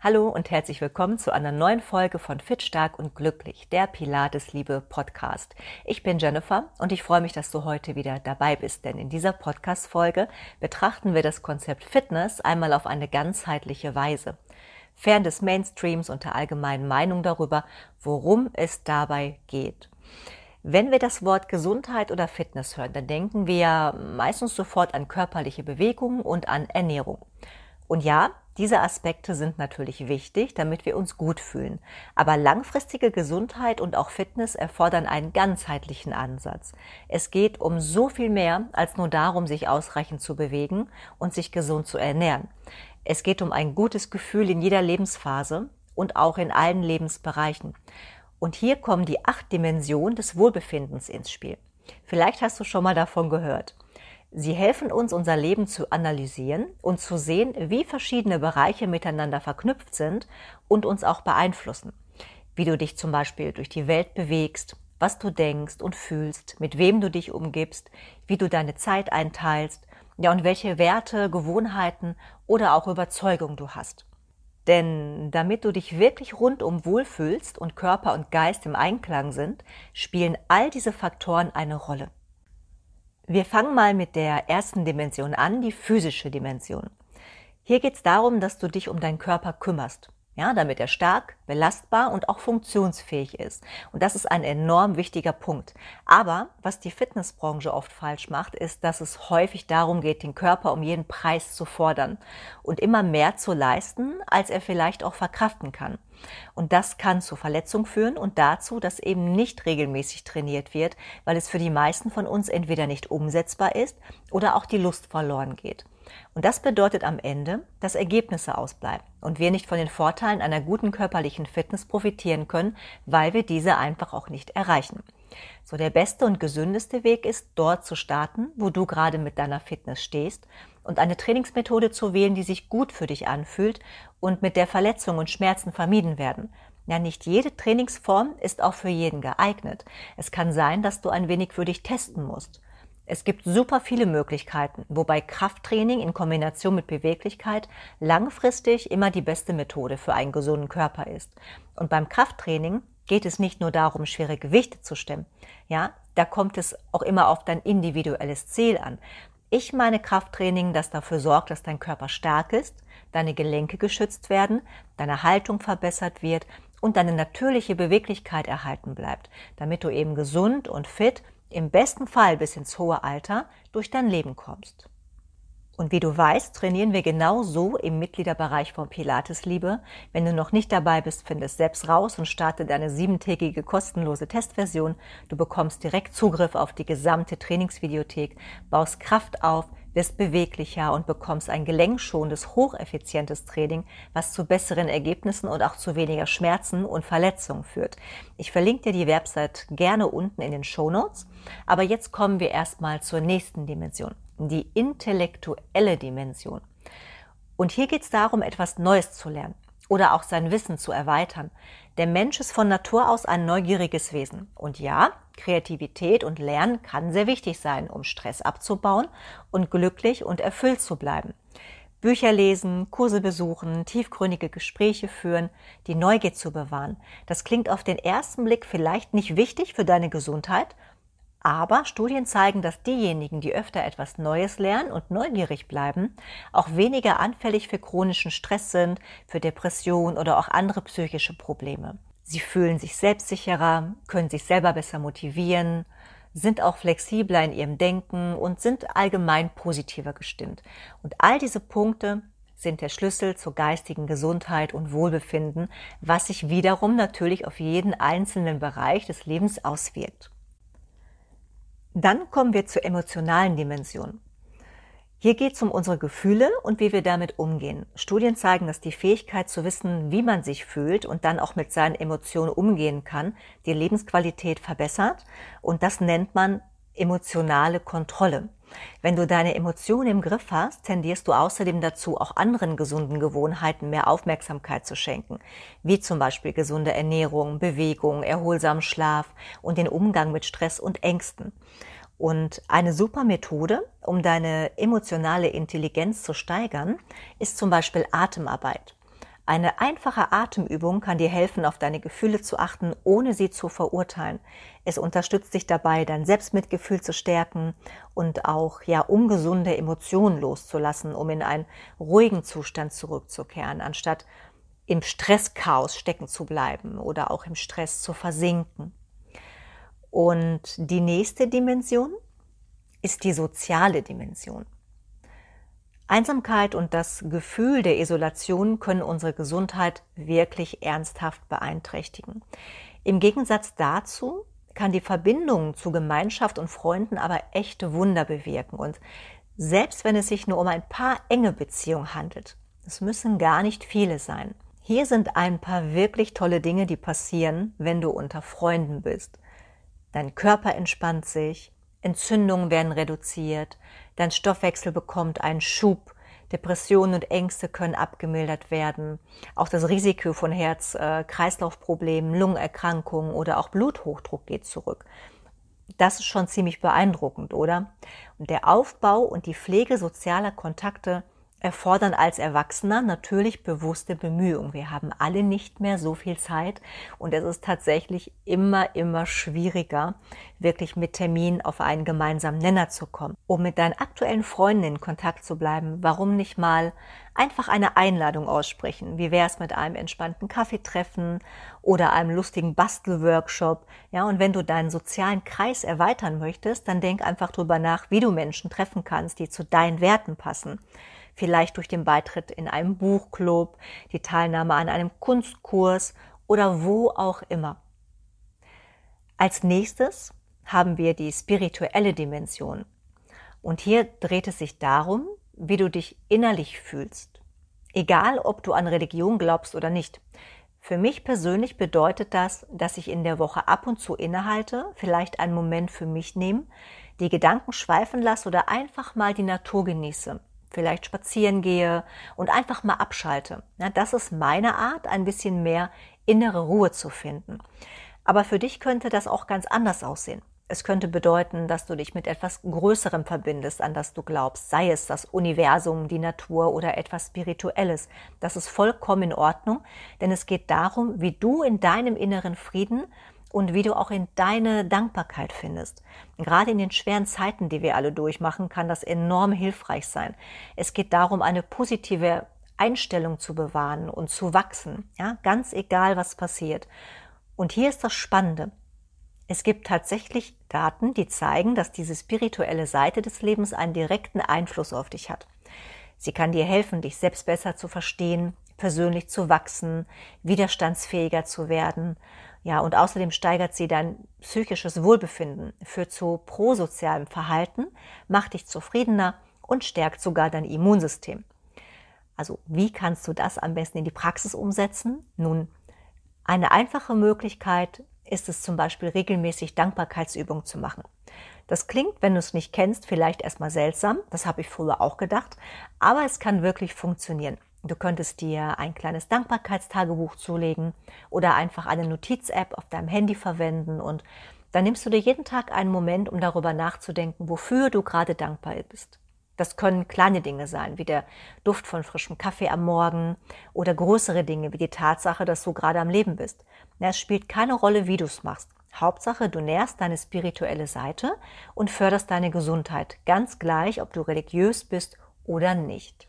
Hallo und herzlich willkommen zu einer neuen Folge von Fit, Stark und Glücklich, der Pilates-Liebe-Podcast. Ich bin Jennifer und ich freue mich, dass du heute wieder dabei bist, denn in dieser Podcast-Folge betrachten wir das Konzept Fitness einmal auf eine ganzheitliche Weise. Fern des Mainstreams und der allgemeinen Meinung darüber, worum es dabei geht. Wenn wir das Wort Gesundheit oder Fitness hören, dann denken wir ja meistens sofort an körperliche Bewegung und an Ernährung. Und ja, diese Aspekte sind natürlich wichtig, damit wir uns gut fühlen. Aber langfristige Gesundheit und auch Fitness erfordern einen ganzheitlichen Ansatz. Es geht um so viel mehr als nur darum, sich ausreichend zu bewegen und sich gesund zu ernähren. Es geht um ein gutes Gefühl in jeder Lebensphase und auch in allen Lebensbereichen. Und hier kommen die 8 Dimensionen des Wohlbefindens ins Spiel. Vielleicht hast du schon mal davon gehört. Sie helfen uns, unser Leben zu analysieren und zu sehen, wie verschiedene Bereiche miteinander verknüpft sind und uns auch beeinflussen. Wie du dich zum Beispiel durch die Welt bewegst, was du denkst und fühlst, mit wem du dich umgibst, wie du deine Zeit einteilst, ja, und welche Werte, Gewohnheiten oder auch Überzeugungen du hast. Denn damit du dich wirklich rundum wohlfühlst und Körper und Geist im Einklang sind, spielen all diese Faktoren eine Rolle. Wir fangen mal mit der ersten Dimension an, die physische Dimension. Hier geht es darum, dass du dich um deinen Körper kümmerst, ja, damit er stark, belastbar und auch funktionsfähig ist. Und das ist ein enorm wichtiger Punkt. Aber was die Fitnessbranche oft falsch macht, ist, dass es häufig darum geht, den Körper um jeden Preis zu fordern und immer mehr zu leisten, als er vielleicht auch verkraften kann. Und das kann zu Verletzungen führen und dazu, dass eben nicht regelmäßig trainiert wird, weil es für die meisten von uns entweder nicht umsetzbar ist oder auch die Lust verloren geht. Und das bedeutet am Ende, dass Ergebnisse ausbleiben und wir nicht von den Vorteilen einer guten körperlichen Fitness profitieren können, weil wir diese einfach auch nicht erreichen. So, der beste und gesündeste Weg ist, dort zu starten, wo du gerade mit deiner Fitness stehst und eine Trainingsmethode zu wählen, die sich gut für dich anfühlt und mit der Verletzungen und Schmerzen vermieden werden. Ja, nicht jede Trainingsform ist auch für jeden geeignet. Es kann sein, dass du ein wenig für dich testen musst. Es gibt super viele Möglichkeiten, wobei Krafttraining in Kombination mit Beweglichkeit langfristig immer die beste Methode für einen gesunden Körper ist. Und beim Krafttraining geht es nicht nur darum, schwere Gewichte zu stemmen. Ja, da kommt es auch immer auf dein individuelles Ziel an. Ich meine Krafttraining, das dafür sorgt, dass dein Körper stark ist, deine Gelenke geschützt werden, deine Haltung verbessert wird und deine natürliche Beweglichkeit erhalten bleibt, damit du eben gesund und fit im besten Fall bis ins hohe Alter durch dein Leben kommst. Und wie du weißt, trainieren wir genau so im Mitgliederbereich von Pilates-Liebe. Wenn du noch nicht dabei bist, finde es selbst raus und starte deine 7-tägige kostenlose Testversion. Du bekommst direkt Zugriff auf die gesamte Trainingsvideothek, baust Kraft auf, wirst beweglicher und bekommst ein gelenkschonendes, hocheffizientes Training, was zu besseren Ergebnissen und auch zu weniger Schmerzen und Verletzungen führt. Ich verlinke dir die Website gerne unten in den Shownotes. Aber jetzt kommen wir erstmal zur nächsten Dimension, die intellektuelle Dimension. Und hier geht es darum, etwas Neues zu lernen oder auch sein Wissen zu erweitern. Der Mensch ist von Natur aus ein neugieriges Wesen. Und ja, Kreativität und Lernen kann sehr wichtig sein, um Stress abzubauen und glücklich und erfüllt zu bleiben. Bücher lesen, Kurse besuchen, tiefgründige Gespräche führen, die Neugier zu bewahren. Das klingt auf den ersten Blick vielleicht nicht wichtig für deine Gesundheit, aber Studien zeigen, dass diejenigen, die öfter etwas Neues lernen und neugierig bleiben, auch weniger anfällig für chronischen Stress sind, für Depressionen oder auch andere psychische Probleme. Sie fühlen sich selbstsicherer, können sich selber besser motivieren, sind auch flexibler in ihrem Denken und sind allgemein positiver gestimmt. Und all diese Punkte sind der Schlüssel zur geistigen Gesundheit und Wohlbefinden, was sich wiederum natürlich auf jeden einzelnen Bereich des Lebens auswirkt. Dann kommen wir zur emotionalen Dimension. Hier geht es um unsere Gefühle und wie wir damit umgehen. Studien zeigen, dass die Fähigkeit zu wissen, wie man sich fühlt und dann auch mit seinen Emotionen umgehen kann, die Lebensqualität verbessert. Und das nennt man emotionale Kontrolle. Wenn du deine Emotionen im Griff hast, tendierst du außerdem dazu, auch anderen gesunden Gewohnheiten mehr Aufmerksamkeit zu schenken, wie zum Beispiel gesunde Ernährung, Bewegung, erholsamen Schlaf und den Umgang mit Stress und Ängsten. Und eine super Methode, um deine emotionale Intelligenz zu steigern, ist zum Beispiel Atemarbeit. Eine einfache Atemübung kann dir helfen, auf deine Gefühle zu achten, ohne sie zu verurteilen. Es unterstützt dich dabei, dein Selbstmitgefühl zu stärken und auch ungesunde Emotionen loszulassen, um in einen ruhigen Zustand zurückzukehren, anstatt im Stresschaos stecken zu bleiben oder auch im Stress zu versinken. Und die nächste Dimension ist die soziale Dimension. Einsamkeit und das Gefühl der Isolation können unsere Gesundheit wirklich ernsthaft beeinträchtigen. Im Gegensatz dazu kann die Verbindung zu Gemeinschaft und Freunden aber echte Wunder bewirken. Und selbst wenn es sich nur um ein paar enge Beziehungen handelt, es müssen gar nicht viele sein. Hier sind ein paar wirklich tolle Dinge, die passieren, wenn du unter Freunden bist. Dein Körper entspannt sich, Entzündungen werden reduziert, dein Stoffwechsel bekommt einen Schub, Depressionen und Ängste können abgemildert werden. Auch das Risiko von Herz-Kreislauf-Problemen, Lungenerkrankungen oder auch Bluthochdruck geht zurück. Das ist schon ziemlich beeindruckend, oder? Und der Aufbau und die Pflege sozialer Kontakte erfordern als Erwachsener natürlich bewusste Bemühungen. Wir haben alle nicht mehr so viel Zeit und es ist tatsächlich immer schwieriger, wirklich mit Terminen auf einen gemeinsamen Nenner zu kommen. Um mit deinen aktuellen Freunden in Kontakt zu bleiben, warum nicht mal einfach eine Einladung aussprechen? Wie wäre es mit einem entspannten Kaffeetreffen oder einem lustigen Bastelworkshop? Ja, und wenn du deinen sozialen Kreis erweitern möchtest, dann denk einfach drüber nach, wie du Menschen treffen kannst, die zu deinen Werten passen. Vielleicht durch den Beitritt in einem Buchclub, die Teilnahme an einem Kunstkurs oder wo auch immer. Als nächstes haben wir die spirituelle Dimension. Und hier dreht es sich darum, wie du dich innerlich fühlst. Egal, ob du an Religion glaubst oder nicht. Für mich persönlich bedeutet das, dass ich in der Woche ab und zu innehalte, vielleicht einen Moment für mich nehme, die Gedanken schweifen lasse oder einfach mal die Natur genieße. Vielleicht spazieren gehe und einfach mal abschalte. Ja, das ist meine Art, ein bisschen mehr innere Ruhe zu finden. Aber für dich könnte das auch ganz anders aussehen. Es könnte bedeuten, dass du dich mit etwas Größerem verbindest, an das du glaubst, sei es das Universum, die Natur oder etwas Spirituelles. Das ist vollkommen in Ordnung, denn es geht darum, wie du in deinem inneren Frieden und wie du auch in deine Dankbarkeit findest. Gerade in den schweren Zeiten, die wir alle durchmachen, kann das enorm hilfreich sein. Es geht darum, eine positive Einstellung zu bewahren und zu wachsen, ja, ganz egal, was passiert. Und hier ist das Spannende. Es gibt tatsächlich Daten, die zeigen, dass diese spirituelle Seite des Lebens einen direkten Einfluss auf dich hat. Sie kann dir helfen, dich selbst besser zu verstehen, persönlich zu wachsen, widerstandsfähiger zu werden. Ja, und außerdem steigert sie dein psychisches Wohlbefinden, führt zu prosozialem Verhalten, macht dich zufriedener und stärkt sogar dein Immunsystem. Also, wie kannst du das am besten in die Praxis umsetzen? Nun, eine einfache Möglichkeit ist es zum Beispiel, regelmäßig Dankbarkeitsübungen zu machen. Das klingt, wenn du es nicht kennst, vielleicht erstmal seltsam, das habe ich früher auch gedacht, aber es kann wirklich funktionieren. Du könntest dir ein kleines Dankbarkeitstagebuch zulegen oder einfach eine Notiz-App auf deinem Handy verwenden und dann nimmst du dir jeden Tag einen Moment, um darüber nachzudenken, wofür du gerade dankbar bist. Das können kleine Dinge sein, wie der Duft von frischem Kaffee am Morgen oder größere Dinge, wie die Tatsache, dass du gerade am Leben bist. Es spielt keine Rolle, wie du es machst. Hauptsache, du nährst deine spirituelle Seite und förderst deine Gesundheit, ganz gleich, ob du religiös bist oder nicht.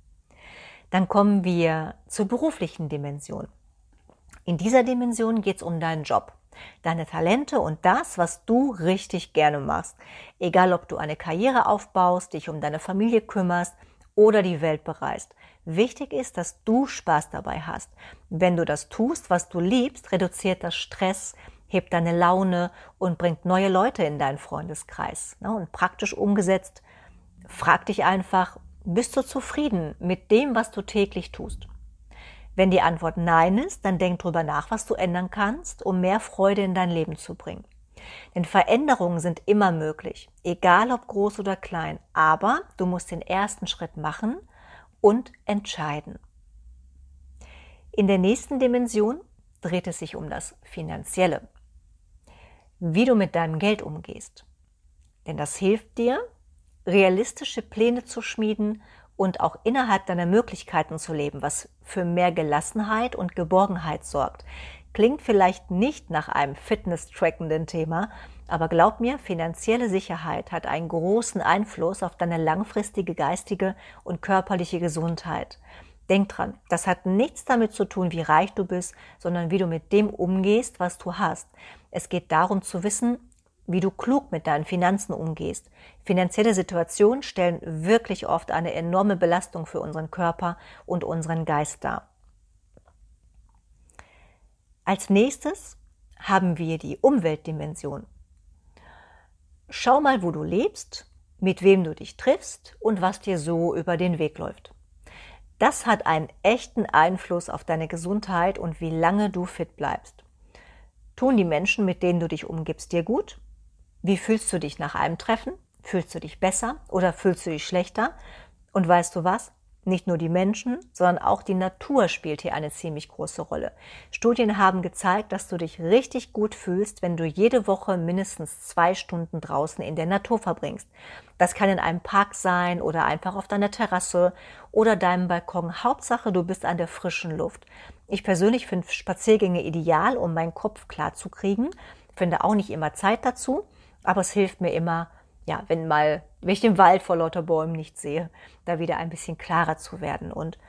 Dann kommen wir zur beruflichen Dimension. In dieser Dimension geht es um deinen Job, deine Talente und das, was du richtig gerne machst. Egal, ob du eine Karriere aufbaust, dich um deine Familie kümmerst oder die Welt bereist. Wichtig ist, dass du Spaß dabei hast. Wenn du das tust, was du liebst, reduziert das Stress, hebt deine Laune und bringt neue Leute in deinen Freundeskreis. Und praktisch umgesetzt, frag dich einfach, bist du zufrieden mit dem, was du täglich tust? Wenn die Antwort Nein ist, dann denk drüber nach, was du ändern kannst, um mehr Freude in dein Leben zu bringen. Denn Veränderungen sind immer möglich, egal ob groß oder klein, aber du musst den ersten Schritt machen und entscheiden. In der nächsten Dimension dreht es sich um das Finanzielle, wie du mit deinem Geld umgehst. Denn das hilft dir, realistische Pläne zu schmieden und auch innerhalb deiner Möglichkeiten zu leben, was für mehr Gelassenheit und Geborgenheit sorgt. Klingt vielleicht nicht nach einem fitness-trackenden Thema, aber glaub mir, finanzielle Sicherheit hat einen großen Einfluss auf deine langfristige geistige und körperliche Gesundheit. Denk dran, das hat nichts damit zu tun, wie reich du bist, sondern wie du mit dem umgehst, was du hast. Es geht darum zu wissen, wie du klug mit deinen Finanzen umgehst. Finanzielle Situationen stellen wirklich oft eine enorme Belastung für unseren Körper und unseren Geist dar. Als nächstes haben wir die Umweltdimension. Schau mal, wo du lebst, mit wem du dich triffst und was dir so über den Weg läuft. Das hat einen echten Einfluss auf deine Gesundheit und wie lange du fit bleibst. Tun die Menschen, mit denen du dich umgibst, dir gut? Wie fühlst du dich nach einem Treffen? Fühlst du dich besser oder fühlst du dich schlechter? Und weißt du was? Nicht nur die Menschen, sondern auch die Natur spielt hier eine ziemlich große Rolle. Studien haben gezeigt, dass du dich richtig gut fühlst, wenn du jede Woche mindestens 2 Stunden draußen in der Natur verbringst. Das kann in einem Park sein oder einfach auf deiner Terrasse oder deinem Balkon. Hauptsache, du bist an der frischen Luft. Ich persönlich finde Spaziergänge ideal, um meinen Kopf klar zu kriegen. Finde auch nicht immer Zeit dazu, aber es hilft mir immer, ja, wenn ich den Wald vor lauter Bäumen nicht sehe, da wieder ein bisschen klarer zu werden. Und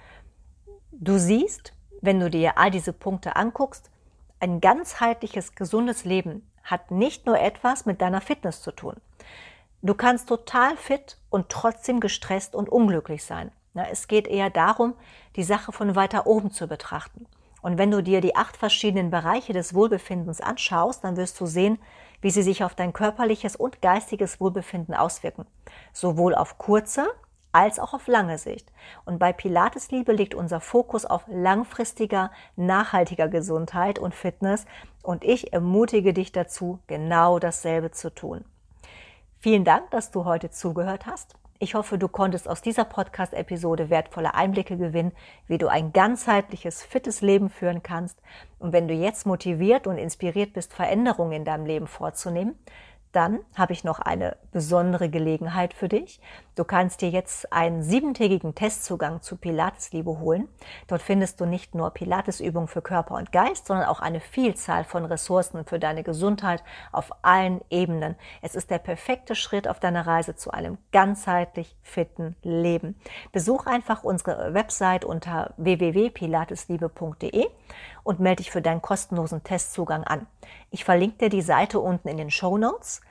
du siehst, wenn du dir all diese Punkte anguckst, ein ganzheitliches, gesundes Leben hat nicht nur etwas mit deiner Fitness zu tun. Du kannst total fit und trotzdem gestresst und unglücklich sein. Es geht eher darum, die Sache von weiter oben zu betrachten. Und wenn du dir die 8 verschiedenen Bereiche des Wohlbefindens anschaust, dann wirst du sehen, wie sie sich auf dein körperliches und geistiges Wohlbefinden auswirken. Sowohl auf kurze als auch auf lange Sicht. Und bei Pilatesliebe liegt unser Fokus auf langfristiger, nachhaltiger Gesundheit und Fitness. Und ich ermutige dich dazu, genau dasselbe zu tun. Vielen Dank, dass du heute zugehört hast. Ich hoffe, du konntest aus dieser Podcast-Episode wertvolle Einblicke gewinnen, wie du ein ganzheitliches, fittes Leben führen kannst. Und wenn du jetzt motiviert und inspiriert bist, Veränderungen in deinem Leben vorzunehmen, dann habe ich noch eine besondere Gelegenheit für dich. Du kannst dir jetzt einen 7-tägigen Testzugang zu Pilatesliebe holen. Dort findest du nicht nur Pilatesübungen für Körper und Geist, sondern auch eine Vielzahl von Ressourcen für deine Gesundheit auf allen Ebenen. Es ist der perfekte Schritt auf deiner Reise zu einem ganzheitlich fitten Leben. Besuch einfach unsere Website unter www.pilatesliebe.de und melde dich für deinen kostenlosen Testzugang an. Ich verlinke dir die Seite unten in den Shownotes.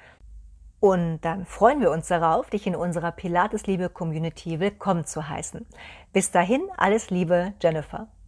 Und dann freuen wir uns darauf, dich in unserer Pilatesliebe-Community willkommen zu heißen. Bis dahin, alles Liebe, Jennifer.